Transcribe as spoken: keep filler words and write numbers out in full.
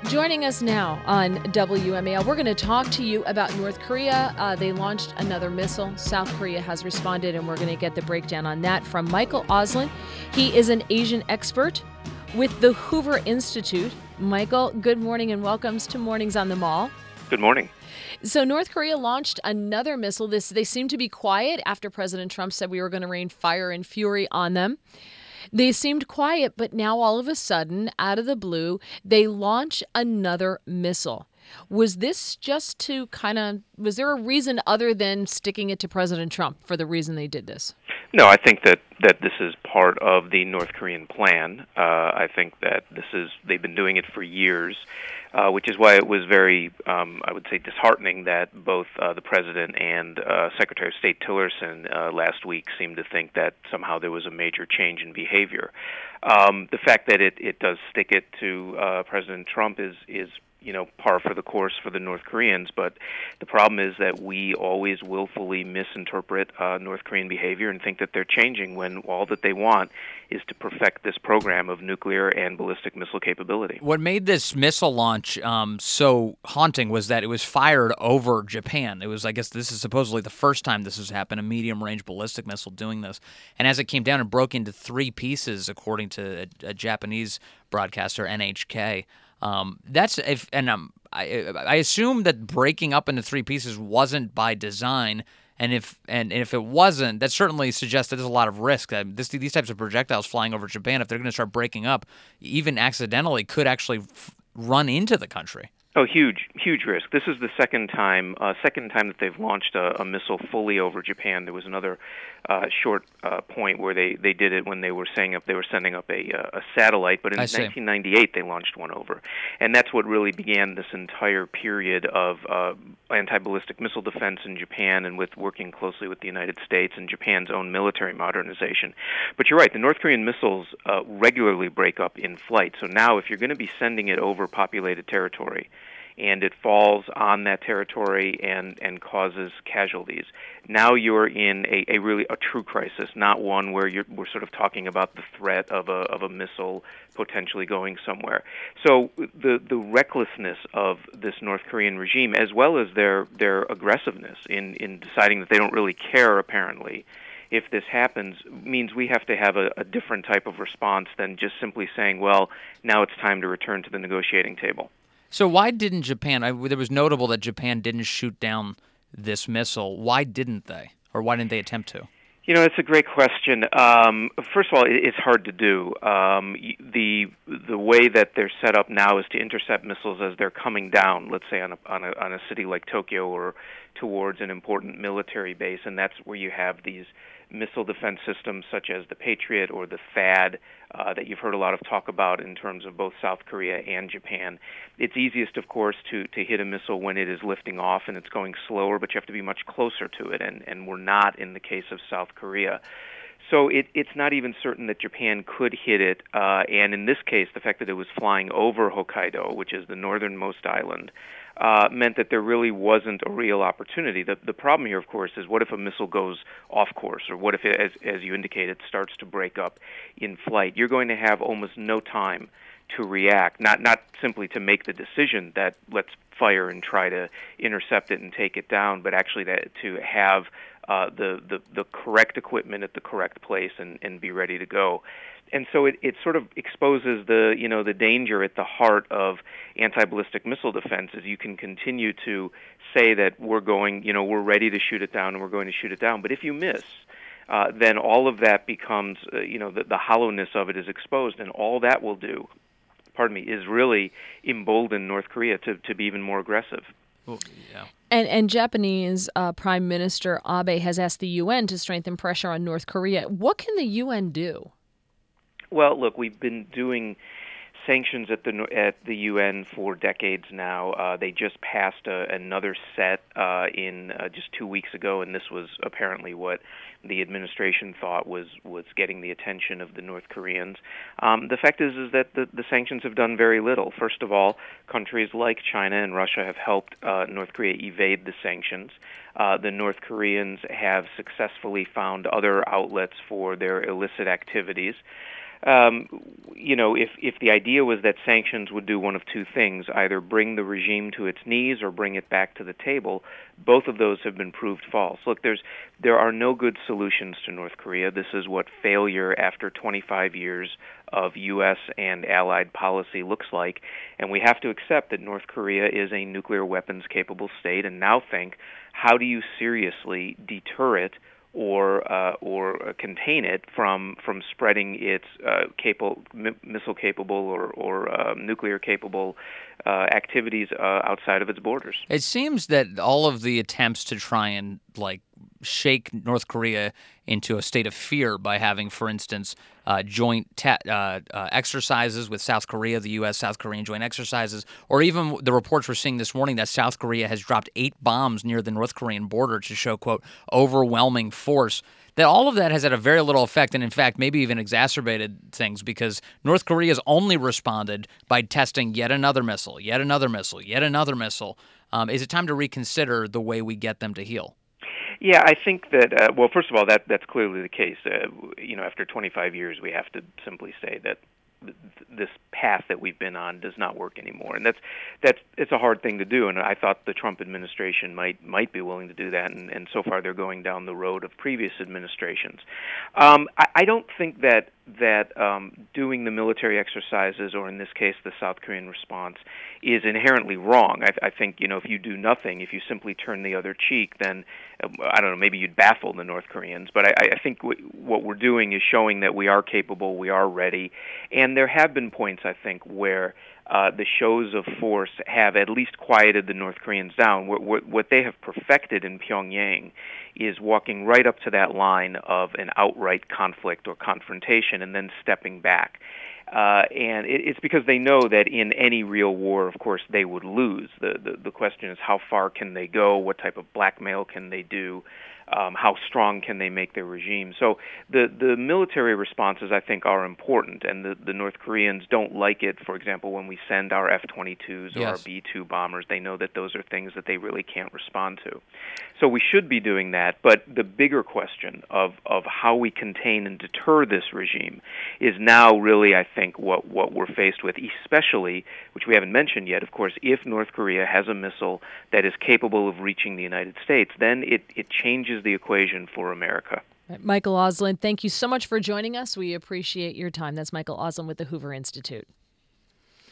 Joining us now on W M A L, we're going to talk to you about North Korea. Uh, they launched another missile. South Korea has responded, and we're going to get the breakdown on that from Michael Auslin. He is an Asian expert with the Hoover Institute. Michael, good morning and welcomes to Mornings on the Mall. Good morning. So North Korea launched another missile. This They seem to be quiet after President Trump said we were going to rain fire and fury on them. They seemed quiet, but now all of a sudden, out of the blue, they launch another missile. Was this just to kind of, was there a reason other than sticking it to President Trump for the reason they did this? No, I think that, that this is part of the North Korean plan. Uh, I think that this is, they've been doing it for years, uh, which is why it was very, um, I would say, disheartening that both uh, the President and uh, Secretary of State Tillerson uh, last week seemed to think that somehow there was a major change in behavior. Um, the fact that it, it does stick it to uh, President Trump is, is you know, par for the course for the North Koreans, but the problem is that we always willfully misinterpret uh, North Korean behavior and think that they're changing when all that they want is to perfect this program of nuclear and ballistic missile capability. What made this missile launch um, so haunting was that it was fired over Japan. It was, I guess, this is supposedly the first time this has happened, a medium-range ballistic missile doing this. And as it came down, it broke into three pieces, according to a, a Japanese broadcaster, N H K. Um, that's if, and um, I, I assume that breaking up into three pieces wasn't by design, and if and if it wasn't, that certainly suggests that there's a lot of risk. That this, these types of projectiles flying over Japan, if they're going to start breaking up, even accidentally, could actually f- run into the country. Oh, huge, huge risk. This is the second time, uh, second time that they've launched a, a missile fully over Japan. There was another uh, short uh, point where they, they did it when they were saying up they were sending up a, a satellite, but in nineteen ninety-eight they launched one over, and that's what really began this entire period of uh, anti-ballistic missile defense in Japan, and with working closely with the United States and Japan's own military modernization. But you're right, the North Korean missiles uh, regularly break up in flight. So now, if you're going to be sending it over populated territory, and it falls on that territory and, and causes casualties, now you're in a, a really a true crisis, not one where you're, we're sort of talking about the threat of a of a missile potentially going somewhere. So the the recklessness of this North Korean regime, as well as their their aggressiveness in, in deciding that they don't really care, apparently, if this happens, means we have to have a, a different type of response than just simply saying, well, now it's time to return to the negotiating table. So why didn't Japan, I, it was notable that Japan didn't shoot down this missile. Why didn't they? Or why didn't they attempt to? You know, it's a great question. Um, first of all, it, it's hard to do. Um, the the way that they're set up now is to intercept missiles as they're coming down, let's say on a, on a, on a city like Tokyo or towards an important military base, and that's where you have these missile defense systems such as the Patriot or the THAAD uh, that you've heard a lot of talk about in terms of both South Korea and Japan. It's easiest, of course, to, to hit a missile when it is lifting off and it's going slower, but you have to be much closer to it, and, and we're not in the case of South Korea. So it, it's not even certain that Japan could hit it, uh, and in this case, the fact that it was flying over Hokkaido, which is the northernmost island, uh, meant that there really wasn't a real opportunity. The, the problem here, of course, is what if a missile goes off course, or what if, it, as, as you indicated, starts to break up in flight? You're going to have almost no time to react, not not simply to make the decision that let's fire and try to intercept it and take it down, but actually to, to have uh, the, the, the correct equipment at the correct place and, and be ready to go. And so it, it sort of exposes the, you know, the danger at the heart of anti-ballistic missile defense is you can continue to say that we're going, you know, we're ready to shoot it down and we're going to shoot it down. But if you miss, uh, then all of that becomes, uh, you know, the, the hollowness of it is exposed, and all that will do, pardon me, is really embolden North Korea to, to be even more aggressive. Well, yeah. And, and Japanese uh, Prime Minister Abe has asked the U N to strengthen pressure on North Korea. What can the U N do? Well, look, we've been doing sanctions at the at the U N for decades now. Uh, they just passed a, another set uh, in uh, just two weeks ago, and this was apparently what the administration thought was, was getting the attention of the North Koreans. Um, the fact is, is that the, the sanctions have done very little. First of all, countries like China and Russia have helped uh, North Korea evade the sanctions. Uh, the North Koreans have successfully found other outlets for their illicit activities. um, you know, if if the idea was that sanctions would do one of two things, either bring the regime to its knees or bring it back to the table, both of those have been proved false. Look, there's there are no good solutions to North Korea. This is what failure after twenty-five years of U S and allied policy looks like, and we have to accept that North Korea is a nuclear weapons capable state, and now think, how do you seriously deter it or uh, or uh, contain it from from spreading its uh, capable m- missile capable or or uh, nuclear capable uh, activities uh, outside of its borders? It seems that all of the attempts to try and like shake North Korea into a state of fear by having, for instance, uh, joint te- uh, uh, exercises with South Korea, the U S South Korean joint exercises, or even the reports we're seeing this morning that South Korea has dropped eight bombs near the North Korean border to show, quote, overwhelming force, that all of that has had a very little effect and, in fact, maybe even exacerbated things because North Korea has only responded by testing yet another missile, yet another missile, yet another missile. Um, is it time to reconsider the way we get them to heal? Yeah, I think that, uh, well, first of all, that that's clearly the case. Uh, you know, after twenty-five years, we have to simply say that th- this path that we've been on does not work anymore, and that's that's it's a hard thing to do. And I thought the Trump administration might might be willing to do that, and, and so far they're going down the road of previous administrations. Um, I, I don't think that that um, doing the military exercises, or in this case, the South Korean response, is inherently wrong. I, I think, you know, if you do nothing, if you simply turn the other cheek, then uh, I don't know, maybe you'd baffle the North Koreans. But I, I think w- what we're doing is showing that we are capable, we are ready, and there have been points, I think, where uh, the shows of force have at least quieted the North Koreans down. What, what, what they have perfected in Pyongyang is walking right up to that line of an outright conflict or confrontation and then stepping back. Uh, and it, it's because they know that in any real war, of course, they would lose. The, the, the question is, how far can they go? What type of blackmail can they do? Um, how strong can they make their regime? So the, the military responses, I think, are important, and the, the North Koreans don't like it, for example, when we send our F twenty-twos or Yes. our B two bombers. They know that those are things that they really can't respond to. So we should be doing that, but the bigger question of, of how we contain and deter this regime is now really, I think, what, what we're faced with, especially, which we haven't mentioned yet, of course, if North Korea has a missile that is capable of reaching the United States, then it, it changes the equation for America. Michael Auslin, thank you so much for joining us. We appreciate your time. That's Michael Auslin with the Hoover Institute.